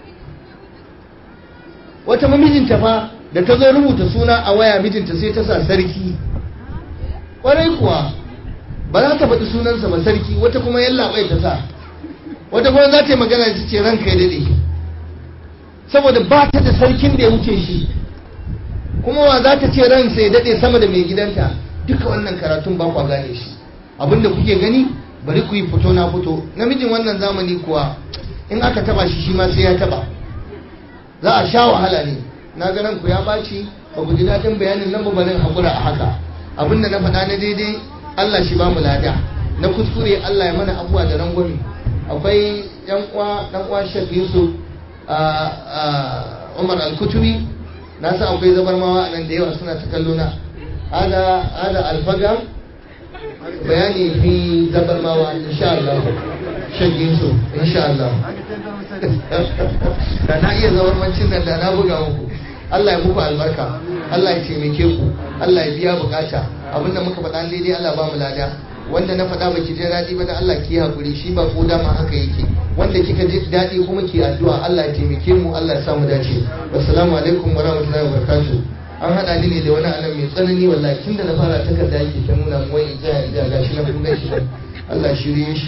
Wata mamijinta fa da ta zo rubuta suna a waya mijinta sai ta sa sarki. Kwarai kuwa ba za ta faɗi sunansa ba sarki, wata kuma yallaɓai ta sa, wata kuma za ta yi magana ta ce ranka ya daɗe, saboda ba ta da sarkin da ya wuce shi. Kuma wa za ta ce ransa ya daɗe sama da mai gidanta? Duka wannan karatun ba kwa gane shi. abinda kuke gani bari ku yi fito na fito. Namijin wannan zamani kuwa in aka taba shi shi ma sai ya taba, za a sha wahala ne. Na ga nan ku ya baci ba ku ji daɗin bayanin nan ba, barin haƙura a haka. Abinda na faɗa na daidai Allah shi ba mu lada, na kuskure Allah ya mana abuwa da rangwami. Akwai yan uwa dan uwa Sheikh Yusuf Umar Al-Kutubi, na san akwai zabarmawa a nan da yawa suna ta kallo na. Hada hada alfaga bayani fi zabarmawa insha Allah. Sheikh Yusuf insha Allah. Da na iya zabarmancin nan da na buga muku. Allah ya muku albarka, Allah ya taimake ku, Allah ya biya bukata. Abinda muka faɗa daidai Allah ba mu lada, wanda na faɗa baki ji daɗi ba da Allah ki hakuri, shi ba ko dama haka yake. Wanda kika ji daɗi kuma ki addu'a Allah ya taimake mu, Allah ya samu dace. Assalamu alaikum wa rahmatullahi wa barakatuh. An haɗa ni ne da wani anan mai tsanani wallahi, tunda na fara takarda yake ta nuna mu wai in ja ga gashi na kuma shi. Allah shirye shi.